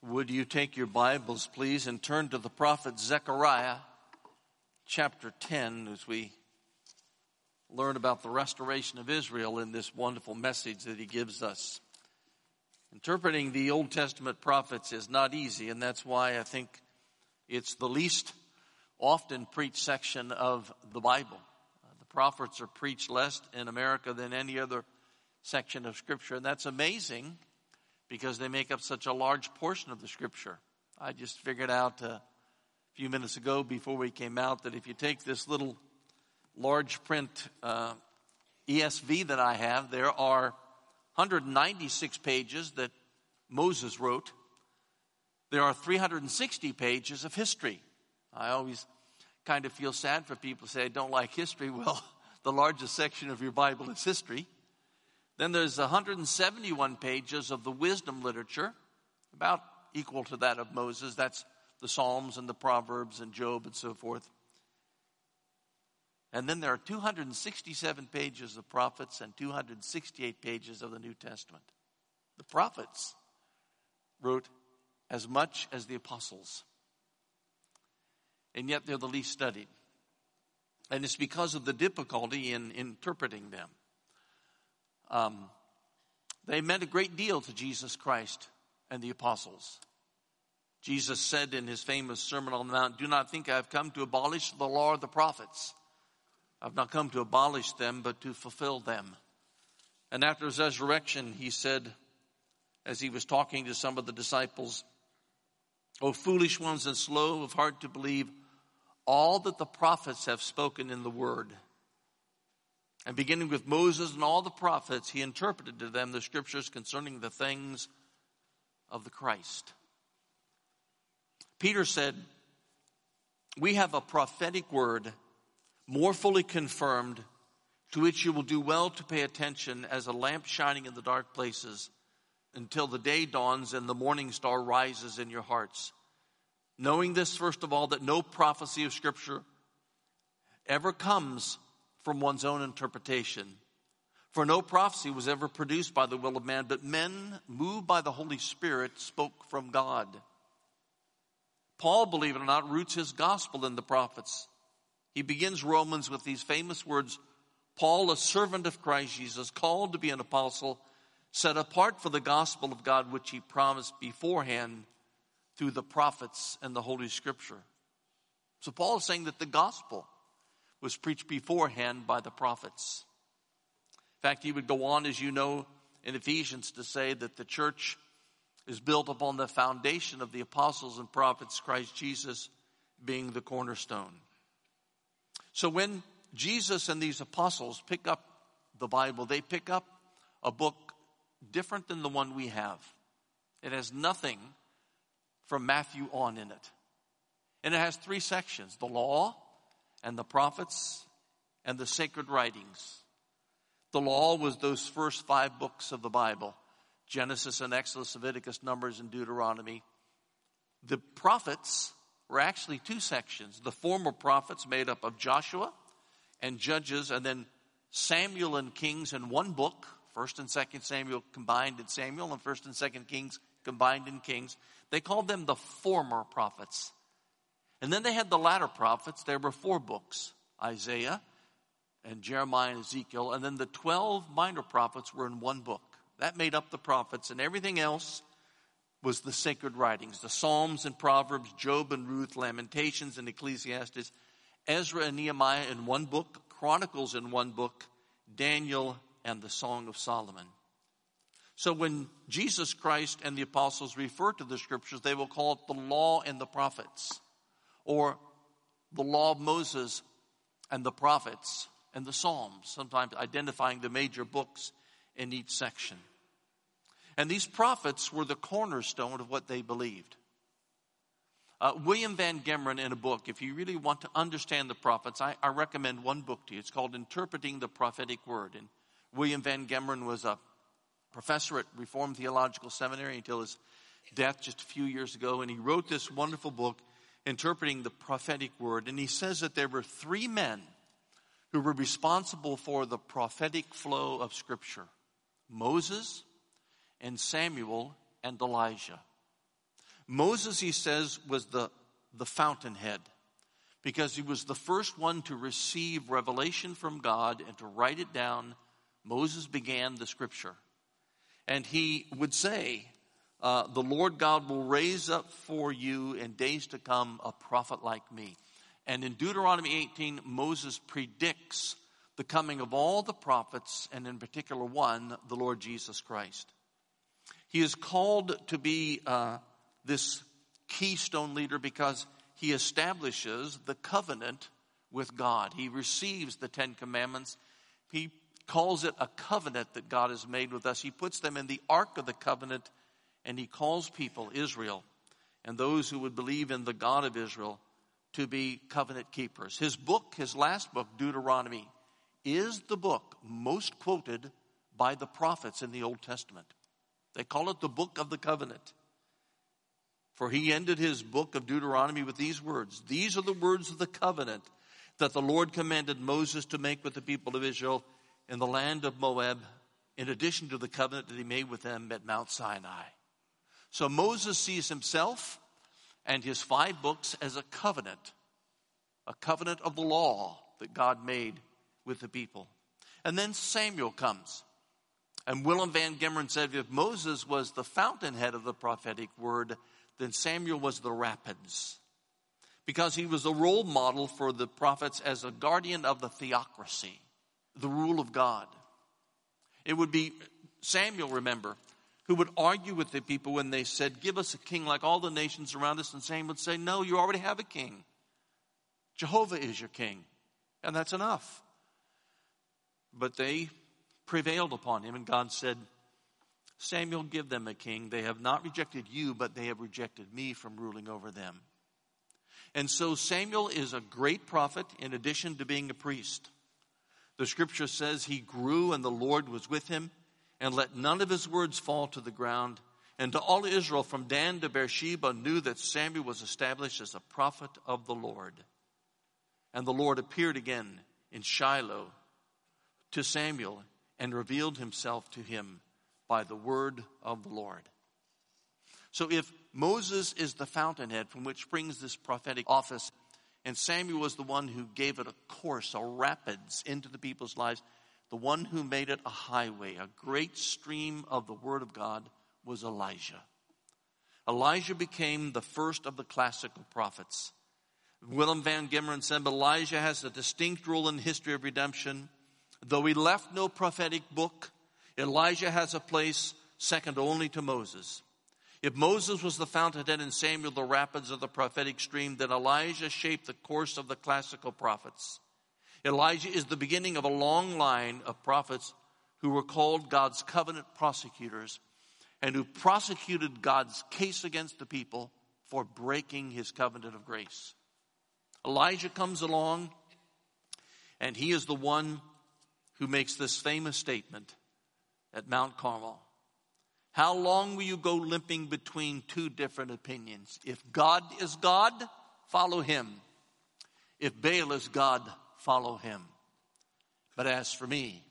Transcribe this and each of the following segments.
Would you take your Bibles, please, and turn to the prophet Zechariah, chapter 10, as we learn about the restoration of Israel in this wonderful message that he gives us. Interpreting the Old Testament prophets is not easy, and that's why I think it's the least often preached section of the Bible. The prophets are preached less in America than any other section of Scripture, and that's amazing because they make up such a large portion of the Scripture. I just figured out a few minutes ago before we came out that if you take this little large print ESV that I have, there are 196 pages that Moses wrote. There are 360 pages of history. I always kind of feel sad for people who say, I don't like history. Well, the largest section of your Bible is history. Then there's 171 pages of the wisdom literature, about equal to that of Moses. That's the Psalms and the Proverbs and Job and so forth. And then there are 267 pages of prophets and 268 pages of the New Testament. The prophets wrote as much as the apostles. And yet they're the least studied. And it's because of the difficulty in interpreting them. They meant a great deal to Jesus Christ and the apostles. Jesus said in his famous Sermon on the Mount, "Do not think I have come to abolish the law or the prophets. I've not come to abolish them, but to fulfill them." And after his resurrection, he said, as he was talking to some of the disciples, "O foolish ones and slow of heart to believe all that the prophets have spoken in the word." And beginning with Moses and all the prophets, he interpreted to them the scriptures concerning the things of the Christ. Peter said, "We have a prophetic word more fully confirmed, to which you will do well to pay attention as a lamp shining in the dark places until the day dawns and the morning star rises in your hearts. Knowing this, first of all, that no prophecy of Scripture ever comes from one's own interpretation. For no prophecy was ever produced by the will of man, but men, moved by the Holy Spirit, spoke from God." Paul, believe it or not, roots his gospel in the prophets. He begins Romans with these famous words, "Paul, a servant of Christ Jesus, called to be an apostle, set apart for the gospel of God, which he promised beforehand through the prophets and the Holy Scripture." So Paul is saying that the gospel was preached beforehand by the prophets. In fact, he would go on, as you know, in Ephesians to say that the church is built upon the foundation of the apostles and prophets, Christ Jesus being the cornerstone. So when Jesus and these apostles pick up the Bible, they pick up a book different than the one we have. It has nothing from Matthew on in it. And it has three sections: the law and the prophets and the sacred writings. The law was those first 5 books of the Bible: Genesis and Exodus, Leviticus, Numbers, and Deuteronomy. The prophets were actually 2 sections. The former prophets made up of Joshua and Judges, and then Samuel and Kings in one book, 1st and 2nd Samuel combined in Samuel, and 1st and 2nd Kings combined in Kings. They called them the former prophets. And then they had the latter prophets. There were 4 books, Isaiah and Jeremiah and Ezekiel, and then the 12 minor prophets were in one book. That made up the prophets, and everything else was the sacred writings: the Psalms and Proverbs, Job and Ruth, Lamentations and Ecclesiastes, Ezra and Nehemiah in one book, Chronicles in one book, Daniel and the Song of Solomon. So when Jesus Christ and the apostles refer to the scriptures, they will call it the law and the prophets, or the law of Moses and the prophets and the Psalms, sometimes identifying the major books in each section. And these prophets were the cornerstone of what they believed. William Van Gemeren, in a book, if you really want to understand the prophets, I recommend one book to you. It's called Interpreting the Prophetic Word. And William Van Gemeren was a professor at Reformed Theological Seminary until his death just a few years ago. And he wrote this wonderful book, Interpreting the Prophetic Word. And he says that there were 3 men who were responsible for the prophetic flow of Scripture: Moses and Samuel and Elijah. Moses, he says, was the fountainhead because he was the first one to receive revelation from God and to write it down. Moses began the scripture. And he would say, the Lord God will raise up for you in days to come a prophet like me. And in Deuteronomy 18, Moses predicts the coming of all the prophets, and in particular one, the Lord Jesus Christ. He is called to be this keystone leader because he establishes the covenant with God. He receives the Ten Commandments. He calls it a covenant that God has made with us. He puts them in the Ark of the Covenant, and he calls people, Israel, and those who would believe in the God of Israel, to be covenant keepers. His book, his last book, Deuteronomy, is the book most quoted by the prophets in the Old Testament. They call it the book of the covenant. For he ended his book of Deuteronomy with these words. These are the words of the covenant that the Lord commanded Moses to make with the people of Israel in the land of Moab, in addition to the covenant that he made with them at Mount Sinai. So Moses sees himself and his 5 books as a covenant of the law that God made with the people. And then Samuel comes. And Willem Van Gemeren said, if Moses was the fountainhead of the prophetic word, then Samuel was the rapids. Because he was a role model for the prophets as a guardian of the theocracy, the rule of God. It would be Samuel, remember, who would argue with the people when they said, give us a king like all the nations around us. And Samuel would say, no, you already have a king. Jehovah is your king. And that's enough. But they prevailed upon him, and God said, Samuel, give them a king. They have not rejected you, but they have rejected me from ruling over them. And so Samuel is a great prophet in addition to being a priest. The scripture says he grew and the Lord was with him and let none of his words fall to the ground. And to all Israel from Dan to Beersheba knew that Samuel was established as a prophet of the Lord. And the Lord appeared again in Shiloh to Samuel and revealed himself to him by the word of the Lord. So if Moses is the fountainhead from which springs this prophetic office, and Samuel was the one who gave it a course, a rapids into the people's lives, the one who made it a highway, a great stream of the word of God, was Elijah. Elijah became the first of the classical prophets. Willem Van Gemeren said, Elijah has a distinct role in the history of redemption. Though he left no prophetic book, Elijah has a place second only to Moses. If Moses was the fountainhead and Samuel the rapids of the prophetic stream, then Elijah shaped the course of the classical prophets. Elijah is the beginning of a long line of prophets who were called God's covenant prosecutors and who prosecuted God's case against the people for breaking his covenant of grace. Elijah comes along, and he is the one who makes this famous statement at Mount Carmel. How long will you go limping between 2 different opinions? If God is God, follow him. If Baal is God, follow him. But as for me,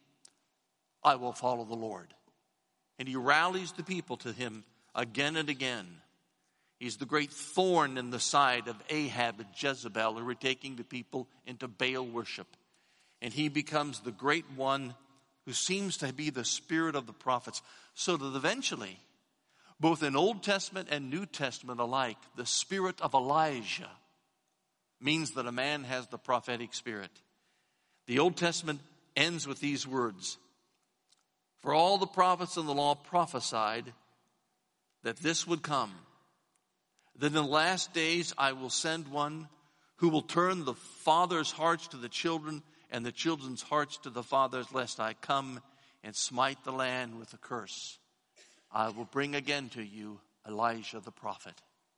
I will follow the Lord. And he rallies the people to him again and again. He's the great thorn in the side of Ahab and Jezebel, who were taking the people into Baal worship. And he becomes the great one who seems to be the spirit of the prophets. So that eventually, both in Old Testament and New Testament alike, the spirit of Elijah means that a man has the prophetic spirit. The Old Testament ends with these words. For all the prophets in the law prophesied that this would come. That in the last days I will send one who will turn the fathers' hearts to the children and the children's hearts to the fathers, lest I come and smite the land with a curse. I will bring again to you Elijah the prophet.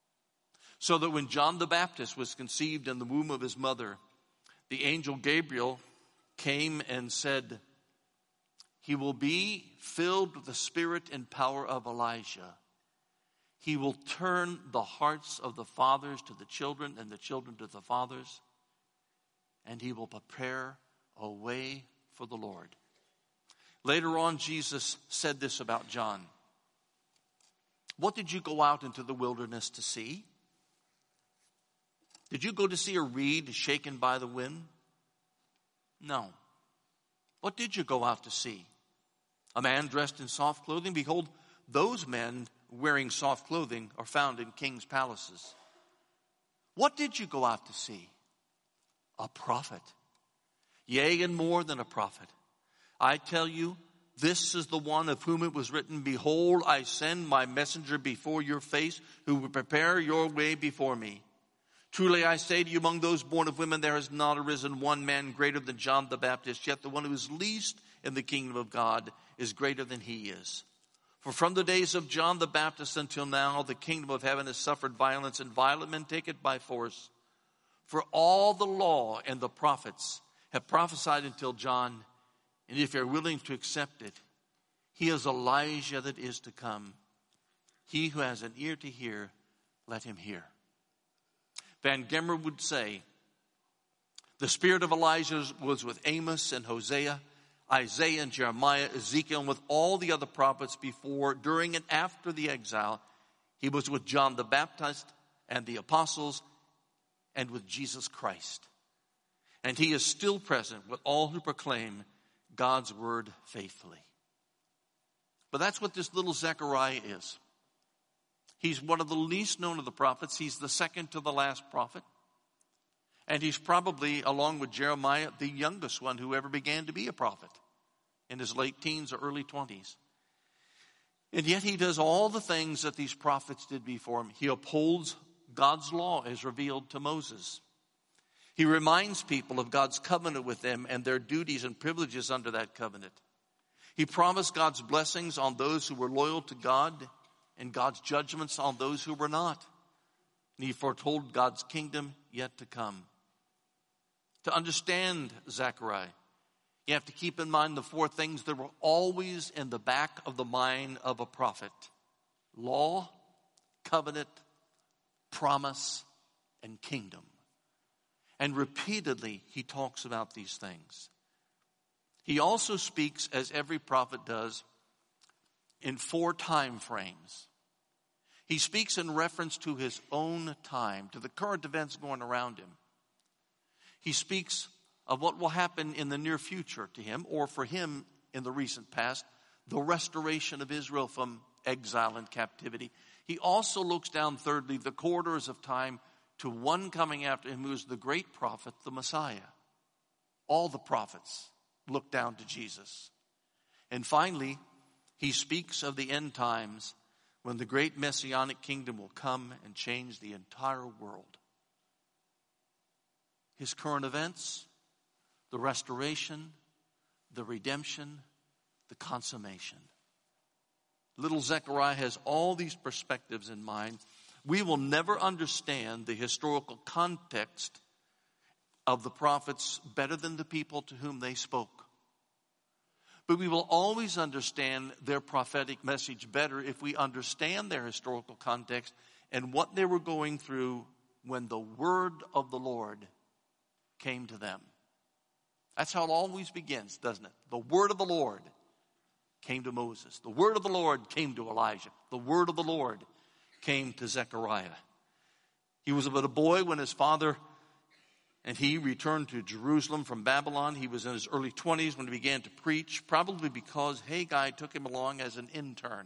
So that when John the Baptist was conceived in the womb of his mother, the angel Gabriel came and said, he will be filled with the spirit and power of Elijah. He will turn the hearts of the fathers to the children and the children to the fathers, and he will prepare a way for the Lord. Later on, Jesus said this about John. What did you go out into the wilderness to see? Did you go to see a reed shaken by the wind? No. What did you go out to see? A man dressed in soft clothing? Behold, those men wearing soft clothing are found in kings' palaces. What did you go out to see? A prophet. Yea, and more than a prophet. I tell you, this is the one of whom it was written, Behold, I send my messenger before your face, who will prepare your way before me. Truly I say to you, among those born of women, there has not arisen one man greater than John the Baptist, yet the one who is least in the kingdom of God is greater than he is. For from the days of John the Baptist until now, the kingdom of heaven has suffered violence, and violent men take it by force. For all the law and the prophets have prophesied until John, and if you're willing to accept it, he is Elijah that is to come. He who has an ear to hear, let him hear. Van Gemmer would say, the spirit of Elijah was with Amos and Hosea, Isaiah and Jeremiah, Ezekiel, and with all the other prophets before, during, and after the exile. He was with John the Baptist and the apostles and with Jesus Christ. And he is still present with all who proclaim God's word faithfully. But that's what this little Zechariah is. He's one of the least known of the prophets. He's the second to the last prophet. And he's probably, along with Jeremiah, the youngest one who ever began to be a prophet in his late teens or early 20s. And yet he does all the things that these prophets did before him. He upholds God's law as revealed to Moses. He reminds people of God's covenant with them and their duties and privileges under that covenant. He promised God's blessings on those who were loyal to God and God's judgments on those who were not. And he foretold God's kingdom yet to come. To understand Zechariah, you have to keep in mind the four things that were always in the back of the mind of a prophet: law, covenant, promise, and kingdom. And repeatedly he talks about these things. He also speaks, as every prophet does, in 4 time frames. He speaks in reference to his own time, to the current events going around him. He speaks of what will happen in the near future to him, or for him in the recent past, the restoration of Israel from exile and captivity. He also looks down, thirdly, the corridors of time to one coming after him who is the great prophet, the Messiah. All the prophets look down to Jesus. And finally, he speaks of the end times when the great messianic kingdom will come and change the entire world. His current events, the restoration, the redemption, the consummation. Little Zechariah has all these perspectives in mind. We will never understand the historical context of the prophets better than the people to whom they spoke. But we will always understand their prophetic message better if we understand their historical context and what they were going through when the word of the Lord came to them. That's how it always begins, doesn't it? The word of the Lord came to Moses. The word of the Lord came to Elijah. The word of the Lord came to Zechariah. He was but a boy when his father and he returned to Jerusalem from Babylon. He was in his early 20s when he began to preach, probably because Haggai took him along as an intern.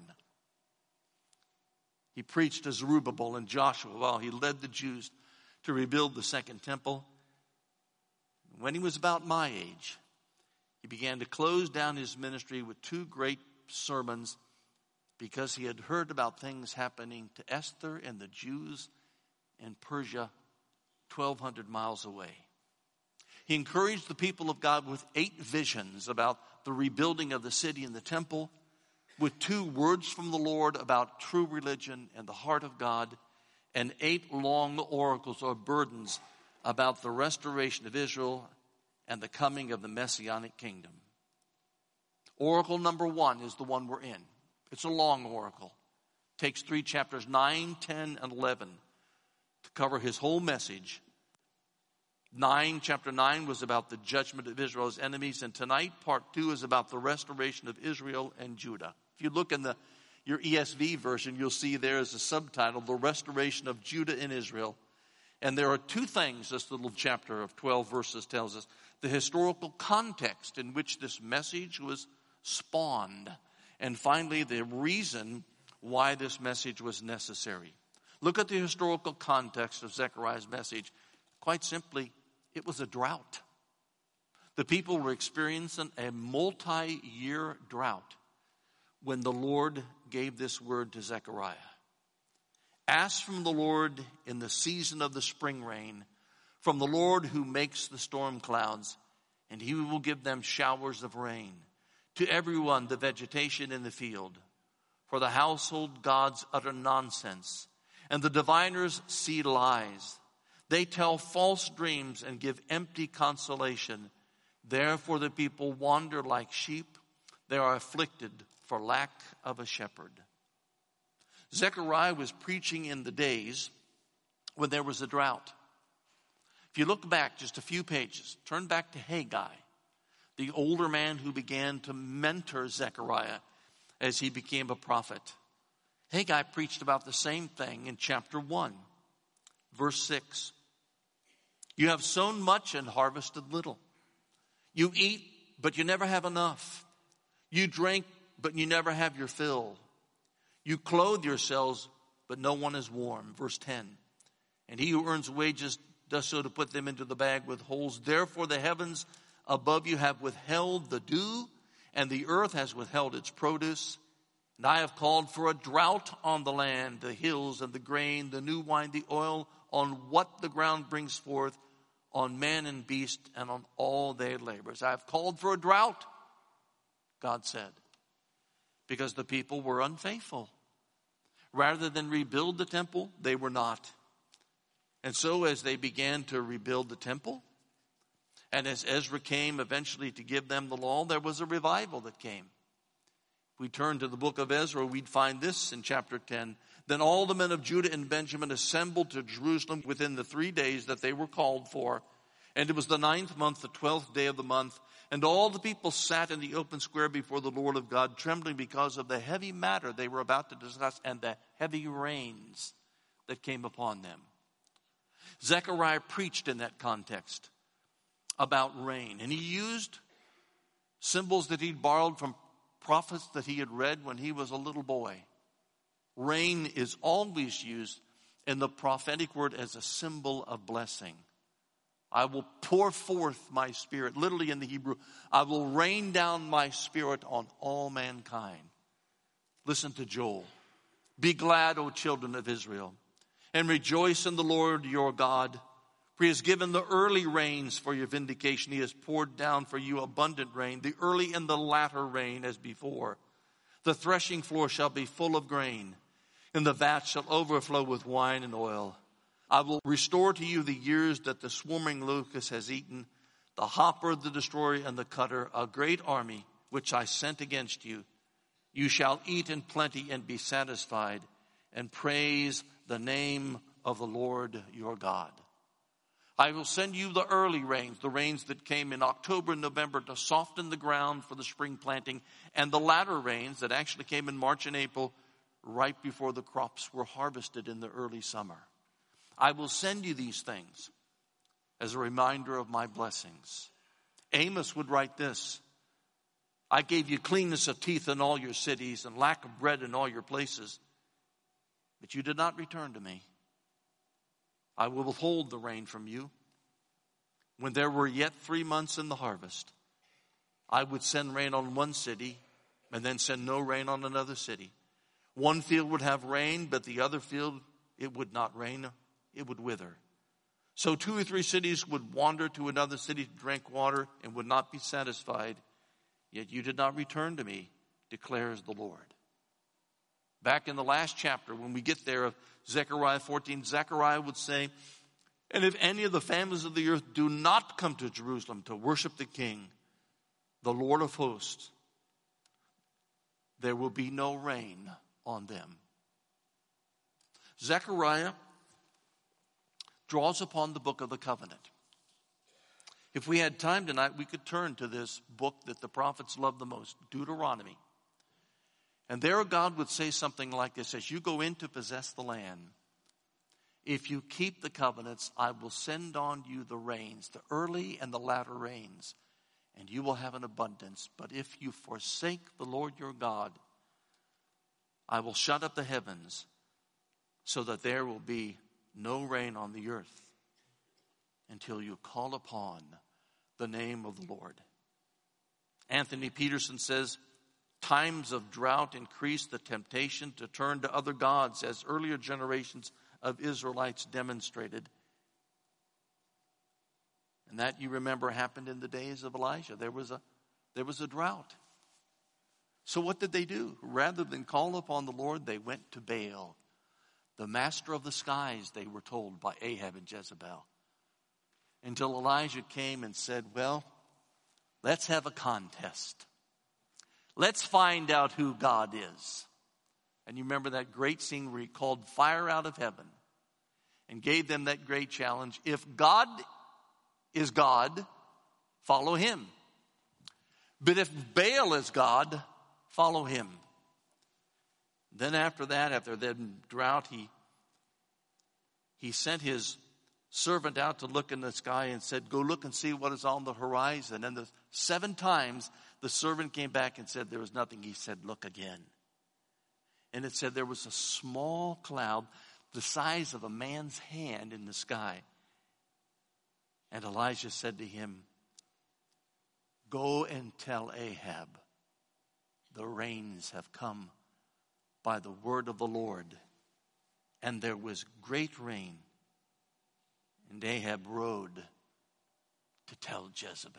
He preached to Zerubbabel and Joshua while he led the Jews to rebuild the second temple. When he was about my age, he began to close down his ministry with 2 great sermons because he had heard about things happening to Esther and the Jews in Persia 1,200 miles away. He encouraged the people of God with 8 visions about the rebuilding of the city and the temple, with 2 words from the Lord about true religion and the heart of God, and 8 long oracles or burdens about the restoration of Israel and the coming of the Messianic kingdom. Oracle number 1 is the one we're in. It's a long oracle. It takes 3 chapters, 9, 10, and 11 to cover his whole message. Chapter 9 was about the judgment of Israel's enemies, and tonight part 2 is about the restoration of Israel and Judah. If you look in the your ESV version, you'll see there as a subtitle, The Restoration of Judah and Israel. And there are two things this little chapter of 12 verses tells us. The historical context in which this message was spawned. And finally, the reason why this message was necessary. Look at the historical context of Zechariah's message. Quite simply, it was a drought. The people were experiencing a multi-year drought when the Lord gave this word to Zechariah. Ask from the Lord in the season of the spring rain, from the Lord who makes the storm clouds, and he will give them showers of rain. To everyone the vegetation in the field. For the household gods utter nonsense, and the diviners see lies. They tell false dreams and give empty consolation. Therefore the people wander like sheep. They are afflicted for lack of a shepherd. Zechariah was preaching in the days when there was a drought. If you look back just a few pages, turn back to Haggai, the older man who began to mentor Zechariah as he became a prophet. Haggai preached about the same thing in chapter 1, verse 6. You have sown much and harvested little. You eat, but you never have enough. You drink, but you never have your fill. You clothe yourselves, but no one is warm. Verse 10. And he who earns wages does so to put them into the bag with holes. Therefore the heavens above you have withheld the dew, and the earth has withheld its produce. And I have called for a drought on the land, the hills and the grain, the new wine, the oil, on what the ground brings forth, on man and beast, and on all their labors. I have called for a drought, God said, because the people were unfaithful. Rather than rebuild the temple, they were not. And so as they began to rebuild the temple, and as Ezra came eventually to give them the law, there was a revival that came. If we turn to the book of Ezra, we'd find this in chapter 10. Then all the men of Judah and Benjamin assembled to Jerusalem within the 3 days that they were called for. And it was the 9th month, the 12th day of the month. And all the people sat in the open square before the Lord of God, trembling because of the heavy matter they were about to discuss and the heavy rains that came upon them. Zechariah preached in that context about rain. And he used symbols that he'd borrowed from prophets that he had read when he was a little boy. Rain is always used in the prophetic word as a symbol of blessing. I will pour forth my spirit. Literally in the Hebrew, I will rain down my spirit on all mankind. Listen to Joel. Be glad, O children of Israel, and rejoice in the Lord your God. For he has given the early rains for your vindication. He has poured down for you abundant rain, the early and the latter rain as before. The threshing floor shall be full of grain, and the vat shall overflow with wine and oil. I will restore to you the years that the swarming locust has eaten, the hopper, the destroyer, and the cutter, a great army which I sent against you. You shall eat in plenty and be satisfied, and praise the name of the Lord your God. I will send you the early rains, the rains that came in October and November to soften the ground for the spring planting, and the latter rains that actually came in March and April, right before the crops were harvested in the early summer. I will send you these things as a reminder of my blessings. Amos would write this: I gave you cleanness of teeth in all your cities and lack of bread in all your places, but you did not return to me. I will withhold the rain from you. When there were yet 3 months in the harvest, I would send rain on one city and then send no rain on another city. One field would have rain, but the other field, it would not rain. It would wither. So 2 or 3 cities would wander to another city to drink water and would not be satisfied. Yet you did not return to me, declares the Lord. Back in the last chapter, when we get there of Zechariah 14, Zechariah would say, and if any of the families of the earth do not come to Jerusalem to worship the King, the Lord of hosts, there will be no rain on them. Zechariah draws upon the book of the covenant. If we had time tonight, we could turn to this book that the prophets love the most, Deuteronomy. And there God would say something like this: as you go in to possess the land, if you keep the covenants, I will send on you the rains, the early and the latter rains, and you will have an abundance. But if you forsake the Lord your God, I will shut up the heavens so that there will be no rain on the earth until you call upon the name of the Lord. Anthony Peterson says, times of drought increase the temptation to turn to other gods, as earlier generations of Israelites demonstrated. And that, you remember, happened in the days of Elijah. There was a drought. So what did they do? Rather than call upon the Lord, they went to Baal, the master of the skies, they were told by Ahab and Jezebel. Until Elijah came and said, well, let's have a contest. Let's find out who God is. And you remember that great scene where he called fire out of heaven and gave them that great challenge. If God is God, follow him. But if Baal is God, follow him. Then after that, after the drought, he sent his servant out to look in the sky and said, go look and see what is on the horizon. And the 7 times the servant came back and said there was nothing. He said, look again. And it said there was a small cloud the size of a man's hand in the sky. And Elijah said to him, go and tell Ahab, the rains have come by the word of the Lord. And there was great rain. And Ahab rode to tell Jezebel.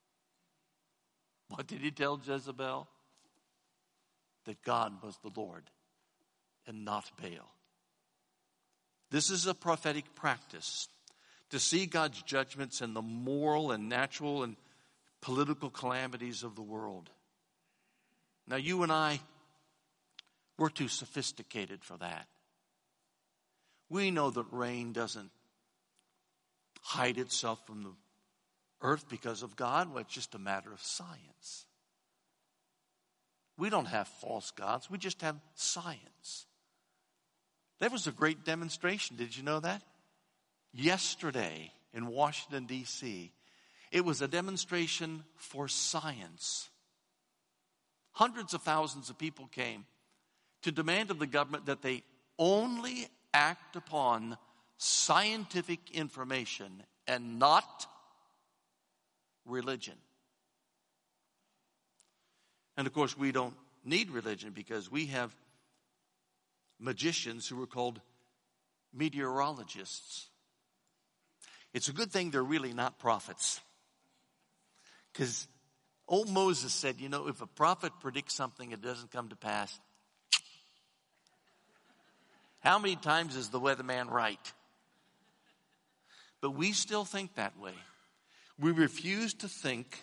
What did he tell Jezebel? That God was the Lord and not Baal. This is a prophetic practice, to see God's judgments in the moral and natural and political calamities of the world. Now, you and I, we're too sophisticated for that. We know that rain doesn't hide itself from the earth because of God. Well, it's just a matter of science. We don't have false gods. We just have science. There was a great demonstration. Did you know that? Yesterday in Washington, D.C., it was a demonstration for science. Hundreds of thousands of people came to demand of the government that they only act upon scientific information and not religion. And of course, we don't need religion because we have magicians who are called meteorologists. It's a good thing they're really not prophets. Because old Moses said, if a prophet predicts something, it doesn't come to pass. How many times is the weatherman right? But we still think that way. We refuse to think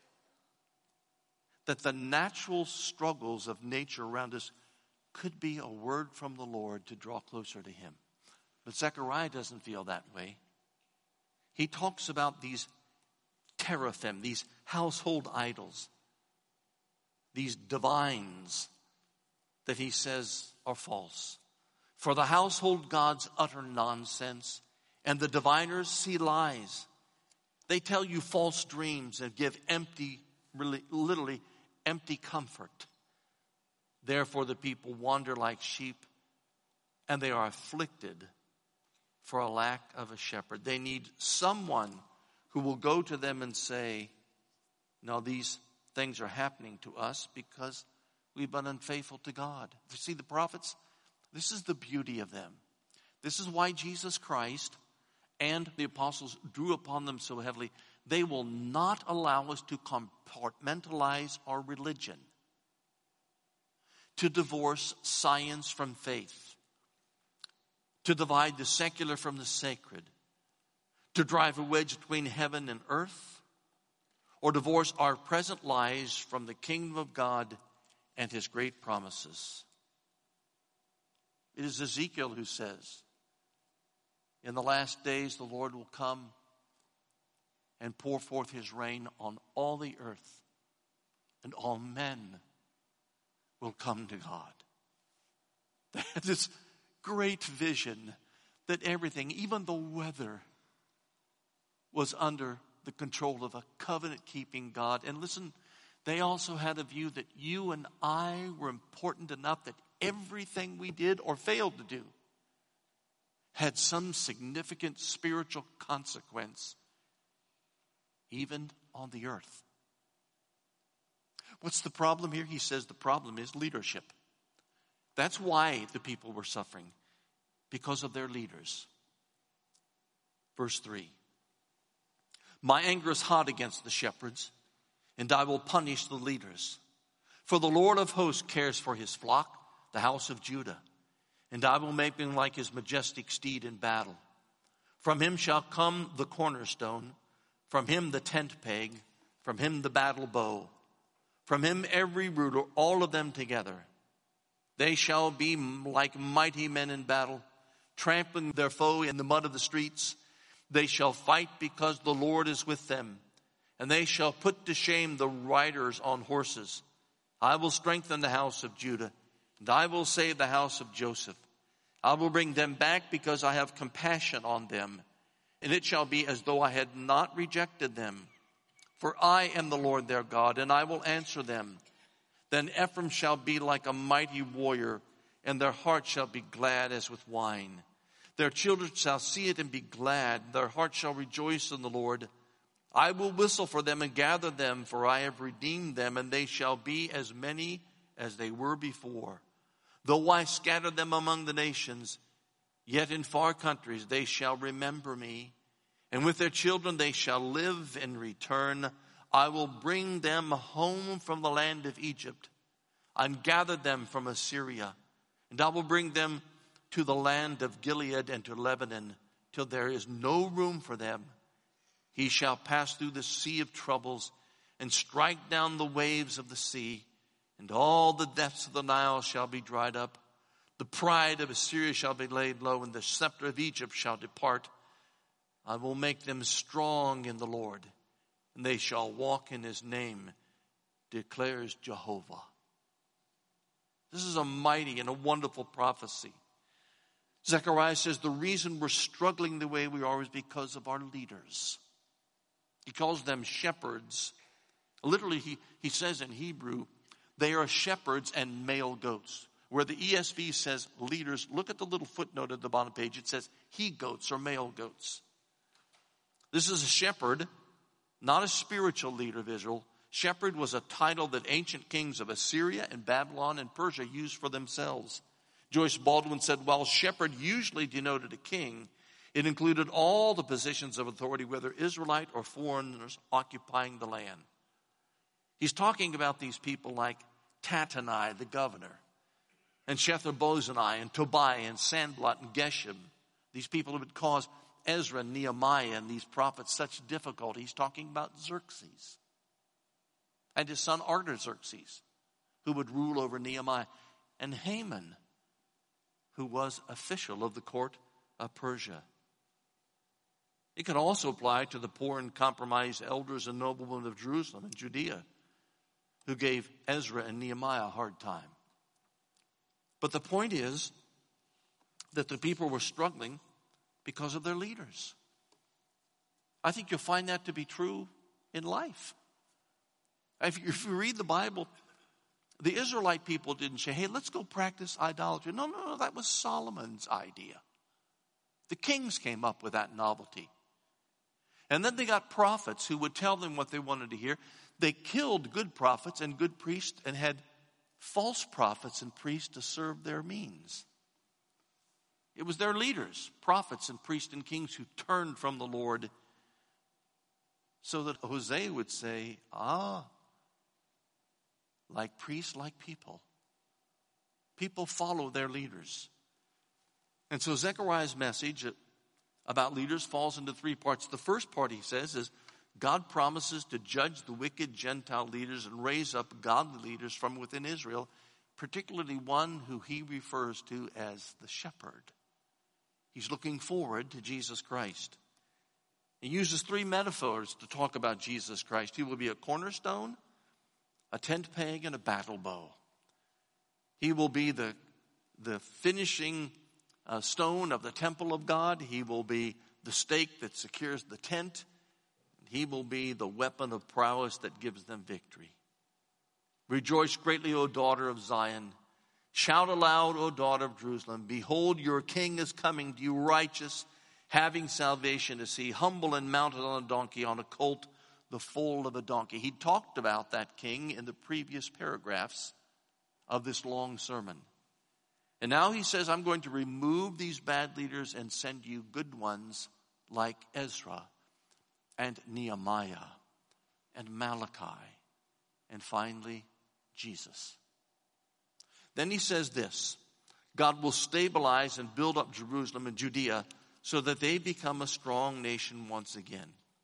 that the natural struggles of nature around us could be a word from the Lord to draw closer to him. But Zechariah doesn't feel that way. He talks about these teraphim, these household idols, these divines that he says are false. For the household gods utter nonsense, and the diviners see lies. They tell you false dreams and give literally empty comfort. Therefore the people wander like sheep, and they are afflicted for a lack of a shepherd. They need someone who will go to them and say, no, these things are happening to us because we've been unfaithful to God. You see, the prophets, this is the beauty of them. This is why Jesus Christ and the apostles drew upon them so heavily. They will not allow us to compartmentalize our religion, to divorce science from faith, to divide the secular from the sacred, to drive a wedge between heaven and earth, or divorce our present lives from the kingdom of God and his great promises. It is Ezekiel who says, in the last days the Lord will come and pour forth his rain on all the earth, and all men will come to God. They had this great vision that everything, even the weather, was under the control of a covenant-keeping God. And listen, they also had a view that you and I were important enough that everything we did or failed to do had some significant spiritual consequence, even on the earth. What's the problem here? He says the problem is leadership. That's why the people were suffering, because of their leaders. Verse 3. My anger is hot against the shepherds, and I will punish the leaders. For the Lord of hosts cares for his flock, the house of Judah, and I will make him like his majestic steed in battle. From him shall come the cornerstone, from him the tent peg, from him the battle bow, from him every ruler, all of them together. They shall be like mighty men in battle, trampling their foe in the mud of the streets. They shall fight because the Lord is with them, and they shall put to shame the riders on horses. I will strengthen the house of Judah, and I will save the house of Joseph. I will bring them back because I have compassion on them, and it shall be as though I had not rejected them. For I am the Lord their God, and I will answer them. Then Ephraim shall be like a mighty warrior, and their heart shall be glad as with wine. Their children shall see it and be glad. Their heart shall rejoice in the Lord. I will whistle for them and gather them, for I have redeemed them, and they shall be as many as they were before. Though I scatter them among the nations, yet in far countries they shall remember me. And with their children they shall live and return. I will bring them home from the land of Egypt and gather them from Assyria. And I will bring them to the land of Gilead and to Lebanon till there is no room for them. He shall pass through the sea of troubles and strike down the waves of the sea, and all the depths of the Nile shall be dried up. The pride of Assyria shall be laid low, and the scepter of Egypt shall depart. I will make them strong in the Lord, and they shall walk in his name, declares Jehovah. This is a mighty and a wonderful prophecy. Zechariah says the reason we're struggling the way we are is because of our leaders. He calls them shepherds. Literally, he says in Hebrew, they are shepherds and male goats. Where the ESV says leaders, look at the little footnote at the bottom page. It says he-goats or male goats. This is a shepherd, not a spiritual leader of Israel. Shepherd was a title that ancient kings of Assyria and Babylon and Persia used for themselves. Joyce Baldwin said, while shepherd usually denoted a king, it included all the positions of authority, whether Israelite or foreigners occupying the land. He's talking about these people like Tattenai, the governor, and Shether-bozenai, and Tobiah, and Sanballat, and Geshem. These people who would cause Ezra and Nehemiah and these prophets such difficulty. He's talking about Xerxes and his son Artaxerxes, who would rule over Nehemiah, and Haman, who was official of the court of Persia. It could also apply to the poor and compromised elders and noblemen of Jerusalem and Judea, who gave Ezra and Nehemiah a hard time. But the point is that the people were struggling because of their leaders. I think you'll find that to be true in life. If you read the Bible, the Israelite people didn't say, hey, let's go practice idolatry. No, that was Solomon's idea. The kings came up with that novelty. And then they got prophets who would tell them what they wanted to hear. They killed good prophets and good priests and had false prophets and priests to serve their means. It was their leaders, prophets and priests and kings, who turned from the Lord so that Hosea would say, like priests, like people. People follow their leaders. And so Zechariah's message about leaders falls into three parts. The first part, he says, is God promises to judge the wicked Gentile leaders and raise up godly leaders from within Israel, particularly one who he refers to as the shepherd. He's looking forward to Jesus Christ. He uses three metaphors to talk about Jesus Christ. He will be a cornerstone, a tent peg, and a battle bow. He will be the finishing stone of the temple of God. He will be the stake that secures the tent. He will be the weapon of prowess that gives them victory. Rejoice greatly, O daughter of Zion. Shout aloud, O daughter of Jerusalem. Behold, your king is coming to you, righteous, having salvation to see, humble and mounted on a donkey, on a colt, the foal of a donkey. He talked about that king in the previous paragraphs of this long sermon. And now he says, I'm going to remove these bad leaders and send you good ones like Ezra and Nehemiah and Malachi and finally Jesus. Then he says this, God will stabilize and build up Jerusalem and Judea so that they become a strong nation once again.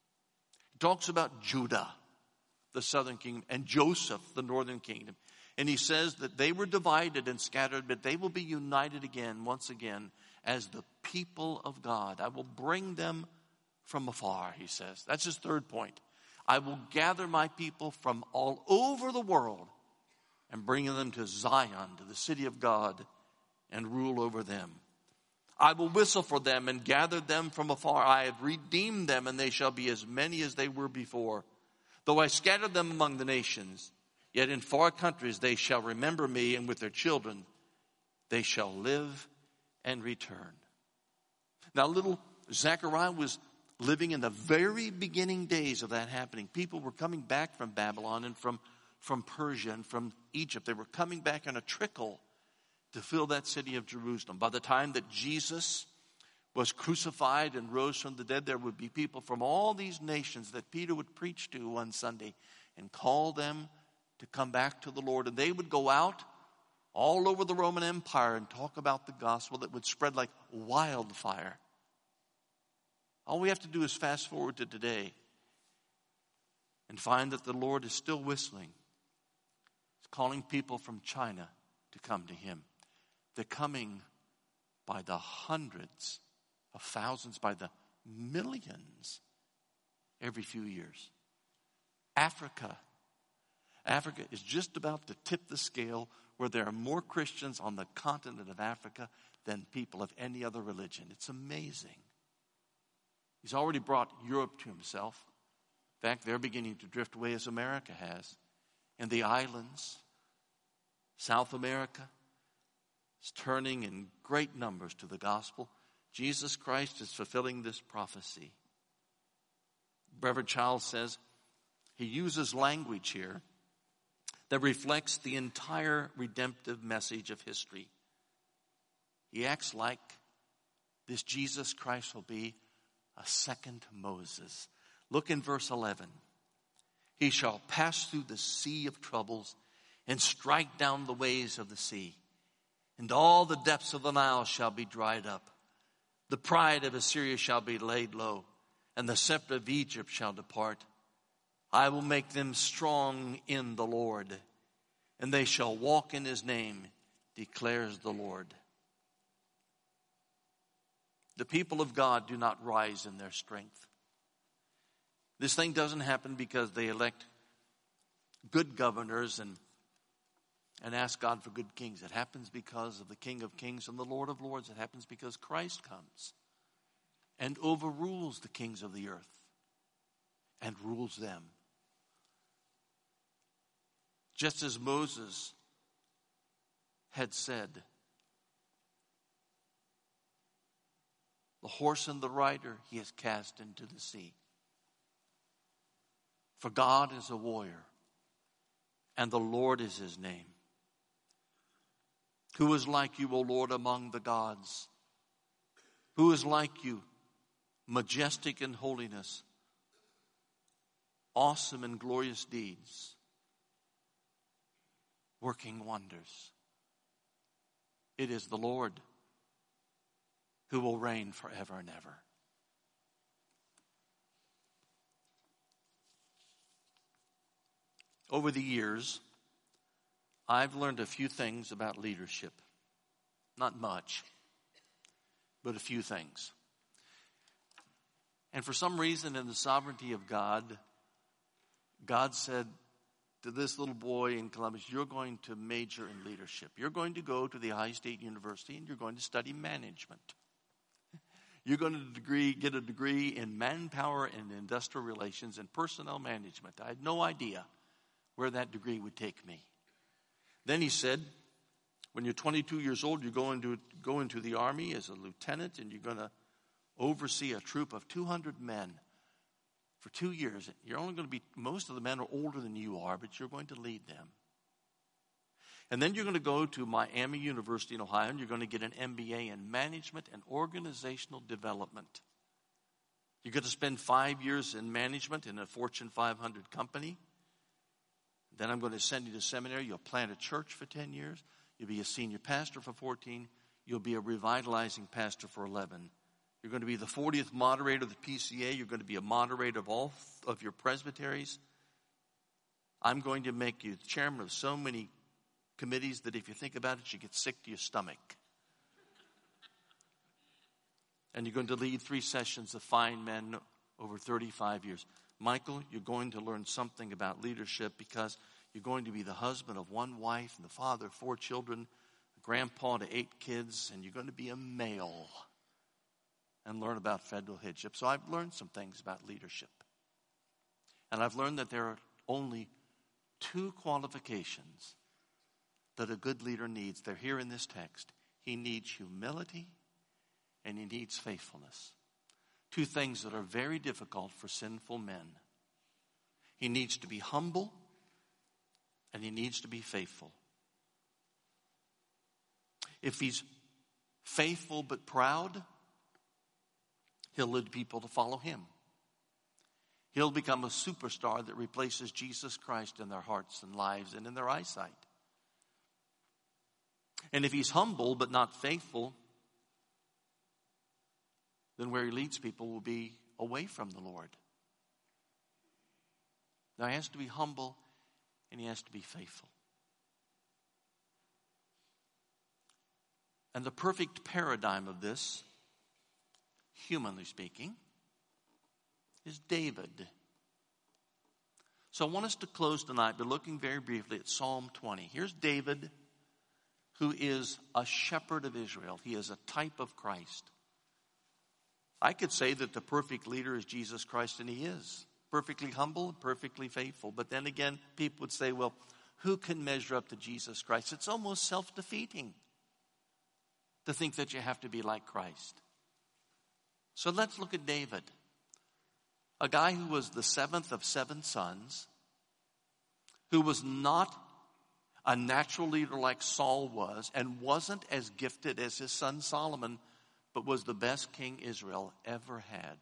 He talks about Judah, the southern kingdom, and Joseph, the northern kingdom. And he says that they were divided and scattered, but they will be united again, once again, as the people of God. I will bring them from afar, he says. That's his third point. I will gather my people from all over the world and bring them to Zion, to the city of God, and rule over them. I will whistle for them and gather them from afar. I have redeemed them, and they shall be as many as they were before. Though I scattered them among the nations, yet in far countries they shall remember me, and with their children they shall live and return. Now little Zechariah was living in the very beginning days of that happening. People were coming back from Babylon and from Persia and from Egypt. They were coming back in a trickle to fill that city of Jerusalem. By the time that Jesus was crucified and rose from the dead, there would be people from all these nations that Peter would preach to one Sunday and call them to come back to the Lord. And they would go out all over the Roman Empire and talk about the gospel that would spread like wildfire. All we have to do is fast forward to today and find that the Lord is still whistling. He's calling people from China to come to him. They're coming by the hundreds of thousands, by the millions every few years. Africa is just about to tip the scale where there are more Christians on the continent of Africa than people of any other religion. It's amazing. He's already brought Europe to himself. In fact, they're beginning to drift away as America has. And the islands, South America, is turning in great numbers to the gospel. Jesus Christ is fulfilling this prophecy. Reverend Child says he uses language here that reflects the entire redemptive message of history. He acts like this Jesus Christ will be a second Moses. Look in verse 11. He shall pass through the sea of troubles and strike down the waves of the sea. And all the depths of the Nile shall be dried up. The pride of Assyria shall be laid low, and the scepter of Egypt shall depart. I will make them strong in the Lord, and they shall walk in his name, declares the Lord. The people of God do not rise in their strength. This thing doesn't happen because they elect good governors and ask God for good kings. It happens because of the King of Kings and the Lord of Lords. It happens because Christ comes and overrules the kings of the earth and rules them. Just as Moses had said, the horse and the rider he has cast into the sea. For God is a warrior, and the Lord is his name. Who is like you, O Lord, among the gods? Who is like you, majestic in holiness, awesome in glorious deeds, working wonders? It is the Lord who will reign forever and ever. Over the years, I've learned a few things about leadership. Not much, but a few things. And for some reason in the sovereignty of God, God said to this little boy in Columbus, you're going to major in leadership. You're going to go to the Ohio State University and you're going to study management. You're going to get a degree in manpower and industrial relations and personnel management. I had no idea where that degree would take me. Then he said, when you're 22 years old, you go into the Army as a lieutenant, and you're going to oversee a troop of 200 men for 2 years. You're only going to be, most of the men are older than you are, but you're going to lead them. And then you're going to go to Miami University in Ohio, and you're going to get an MBA in management and organizational development. You're going to spend 5 years in management in a Fortune 500 company. Then I'm going to send you to seminary. You'll plant a church for 10 years. You'll be a senior pastor for 14. You'll be a revitalizing pastor for 11. You're going to be the 40th moderator of the PCA. You're going to be a moderator of all of your presbyteries. I'm going to make you the chairman of so many committees that if you think about it, you get sick to your stomach. And you're going to lead 3 sessions of fine men over 35 years. Michael, you're going to learn something about leadership because you're going to be the husband of 1 wife and the father of 4 children, a grandpa to 8 kids, and you're going to be a male and learn about federal headship. So I've learned some things about leadership. And I've learned that there are only 2 qualifications that a good leader needs. They're here in this text. He needs humility and he needs faithfulness. 2 things that are very difficult for sinful men. He needs to be humble and he needs to be faithful. If he's faithful but proud, he'll lead people to follow him. He'll become a superstar that replaces Jesus Christ in their hearts and lives and in their eyesight. And if he's humble but not faithful, then where he leads people will be away from the Lord. Now, he has to be humble and he has to be faithful. And the perfect paradigm of this, humanly speaking, is David. So I want us to close tonight by looking very briefly at Psalm 20. Here's David, who is a shepherd of Israel. He is a type of Christ. I could say that the perfect leader is Jesus Christ, and he is. Perfectly humble and perfectly faithful. But then again, people would say, well, who can measure up to Jesus Christ? It's almost self-defeating to think that you have to be like Christ. So let's look at David, a guy who was the 7th of 7 sons, who was not a natural leader like Saul was, and wasn't as gifted as his son Solomon, but was the best king Israel ever had.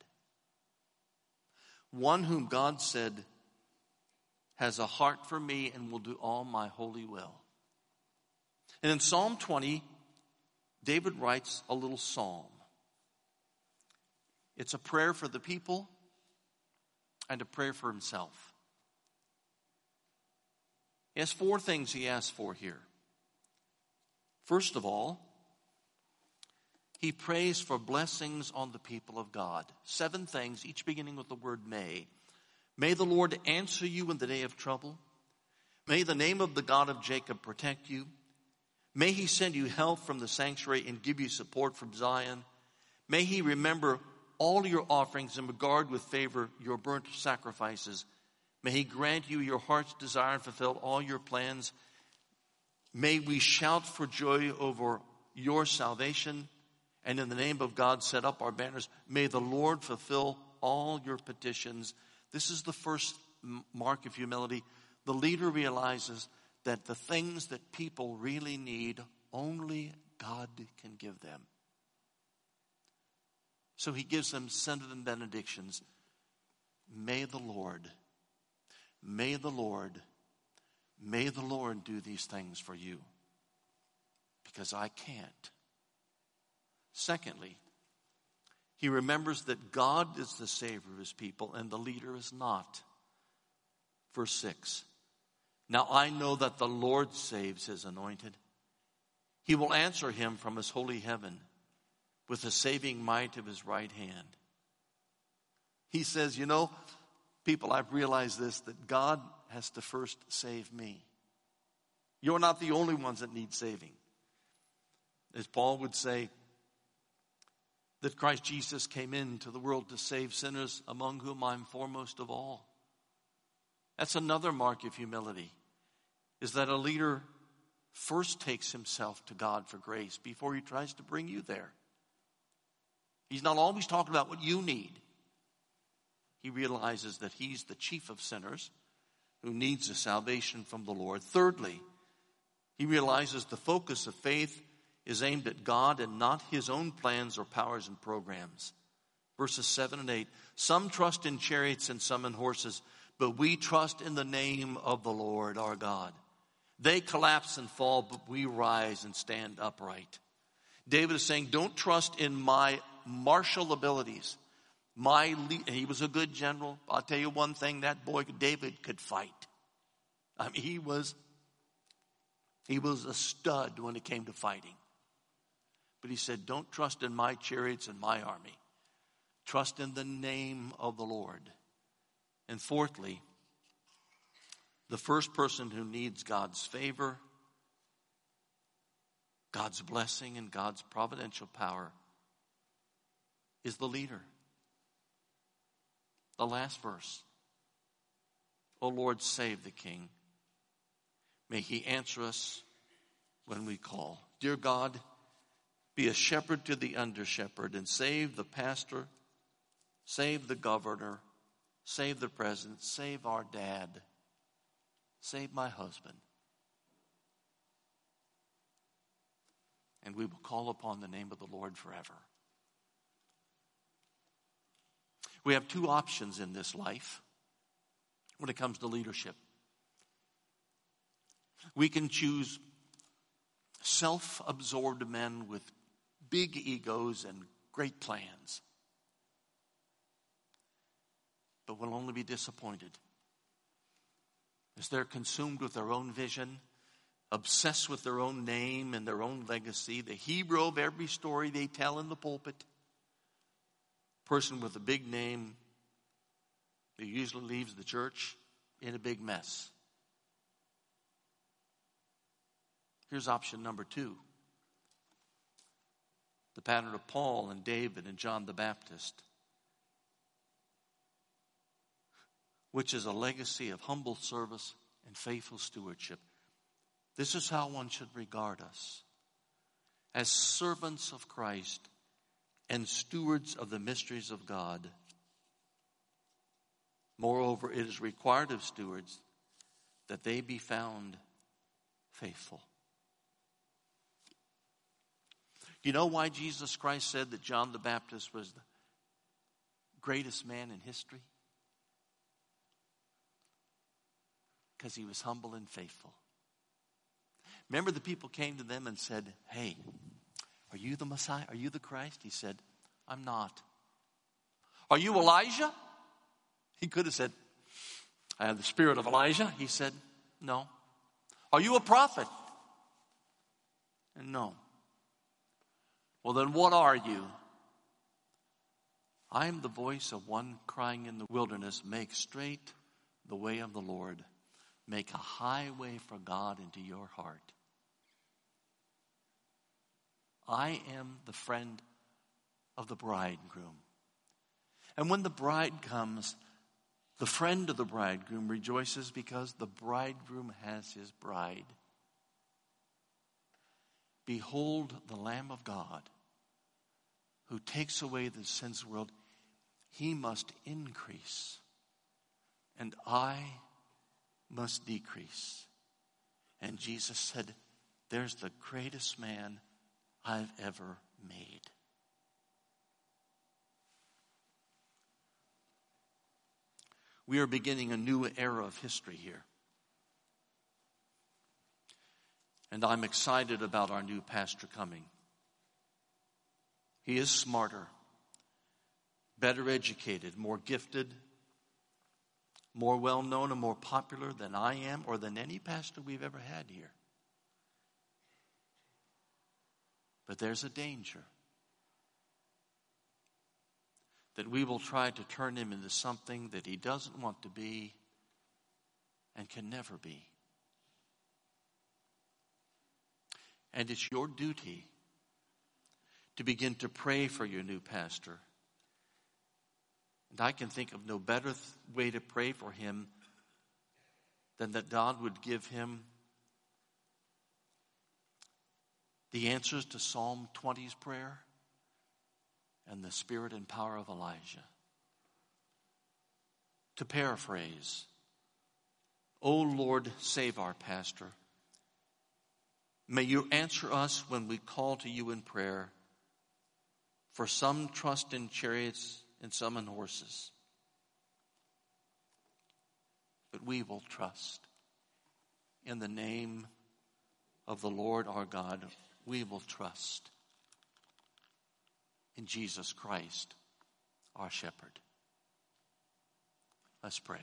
One whom God said has a heart for me and will do all my holy will. And in Psalm 20, David writes a little psalm. It's a prayer for the people and a prayer for himself. He has 4 things he asks for here. First of all, he prays for blessings on the people of God. 7 things, each beginning with the word may. May the Lord answer you in the day of trouble. May the name of the God of Jacob protect you. May he send you help from the sanctuary and give you support from Zion. May he remember all your offerings and regard with favor your burnt sacrifices. May he grant you your heart's desire and fulfill all your plans. May we shout for joy over your salvation. And in the name of God, set up our banners. May the Lord fulfill all your petitions. This is the first mark of humility. The leader realizes that the things that people really need, only God can give them. So he gives them sentiment benedictions. May the Lord do these things for you, because I can't. Secondly, he remembers that God is the Savior of his people and the leader is not. Verse 6. Now I know that the Lord saves his anointed. He will answer him from his holy heaven with the saving might of his right hand. He says, people, I've realized this, that God has to first save me. You're not the only ones that need saving. As Paul would say, that Christ Jesus came into the world to save sinners, among whom I'm foremost of all. That's another mark of humility, is that a leader first takes himself to God for grace before he tries to bring you there. He's not always talking about what you need. He realizes that he's the chief of sinners who needs a salvation from the Lord. Thirdly, he realizes the focus of faith is aimed at God and not his own plans or powers and programs. Verses 7 and 8, some trust in chariots and some in horses, but we trust in the name of the Lord our God. They collapse and fall, but we rise and stand upright. David is saying, don't trust in my martial abilities. He was a good general. I'll tell you one thing, that boy David could fight. I mean, he was a stud when it came to fighting. But he said, don't trust in my chariots and my army. Trust in the name of the Lord. And fourthly, the first person who needs God's favor, God's blessing, and God's providential power is the leader. The last verse. O Lord, save the king. May he answer us when we call. Dear God, be a shepherd to the under-shepherd and save the pastor, save the governor, save the president, save our dad, save my husband. And we will call upon the name of the Lord forever. We have two options in this life when it comes to leadership. We can choose self-absorbed men with big egos and great plans. But we'll only be disappointed as they're consumed with their own vision, obsessed with their own name and their own legacy, the hero of every story they tell in the pulpit. Person with a big name who usually leaves the church in a big mess. Here's option number 2. The pattern of Paul and David and John the Baptist, which is a legacy of humble service and faithful stewardship. This is how one should regard us, as servants of Christ and stewards of the mysteries of God. Moreover, it is required of stewards that they be found faithful. You know why Jesus Christ said that John the Baptist was the greatest man in history? Because he was humble and faithful. Remember, the people came to them and said, hey, are you the Messiah? Are you the Christ? He said, I'm not. Are you Elijah? He could have said, I have the spirit of Elijah. He said, no. Are you a prophet? And no. Well, then what are you? I am the voice of one crying in the wilderness, make straight the way of the Lord. Make a highway for God into your heart. I am the friend of the bridegroom. And when the bride comes, the friend of the bridegroom rejoices because the bridegroom has his bride. Behold the Lamb of God who takes away the sins of the world. He must increase, and I must decrease. And Jesus said, there's the greatest man I've ever made. We are beginning a new era of history here. And I'm excited about our new pastor coming. He is smarter, better educated, more gifted, more well-known and more popular than I am or than any pastor we've ever had here. But there's a danger that we will try to turn him into something that he doesn't want to be, and can never be. And it's your duty to begin to pray for your new pastor. And I can think of no better way to pray for him than that God would give him the answers to Psalm 20's prayer and the spirit and power of Elijah. To paraphrase, O Lord, save our pastor. May you answer us when we call to you in prayer. For some trust in chariots and some in horses. But we will trust in the name of the Lord our God. We will trust in Jesus Christ, our shepherd. Let's pray.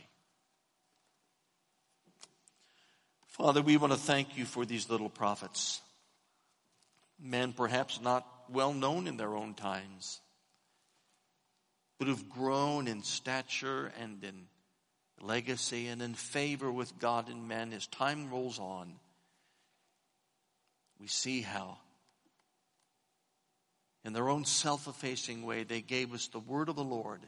Father, we want to thank you for these little prophets. Men perhaps not well known in their own times, but who've grown in stature and in legacy and in favor with God and men as time rolls on. We see how in their own self-effacing way they gave us the word of the Lord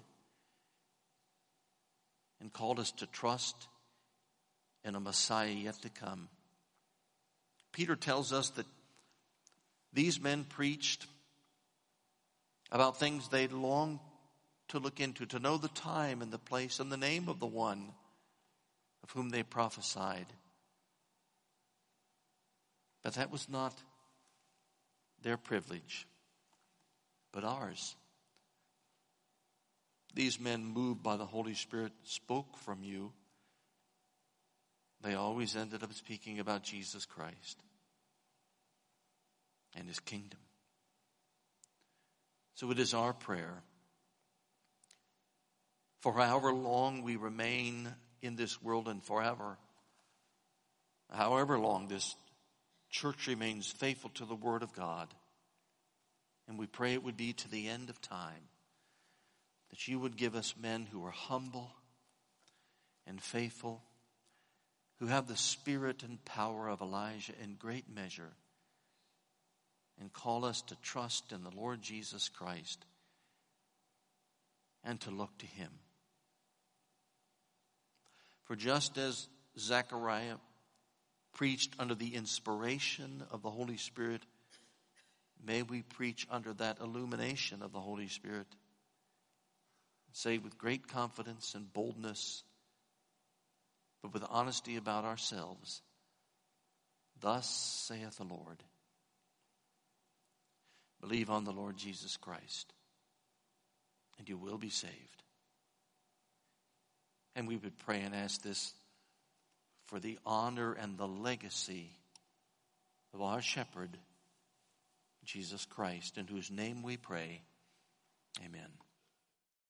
and called us to trust in a Messiah yet to come. Peter tells us that these men preached about things they longed to look into, to know the time and the place and the name of the one of whom they prophesied. But that was not their privilege, but ours. These men, moved by the Holy Spirit, spoke from you. They always ended up speaking about Jesus Christ and his kingdom. So it is our prayer, for however long we remain in this world and however long this church remains faithful to the word of God, and we pray it would be to the end of time, that you would give us men who are humble and faithful, who have the spirit and power of Elijah in great measure, and call us to trust in the Lord Jesus Christ and to look to him. For just as Zechariah preached under the inspiration of the Holy Spirit, may we preach under that illumination of the Holy Spirit. Say with great confidence and boldness, but with honesty about ourselves, thus saith the Lord. Believe on the Lord Jesus Christ, and you will be saved. And we would pray and ask this for the honor and the legacy of our shepherd, Jesus Christ, in whose name we pray. Amen.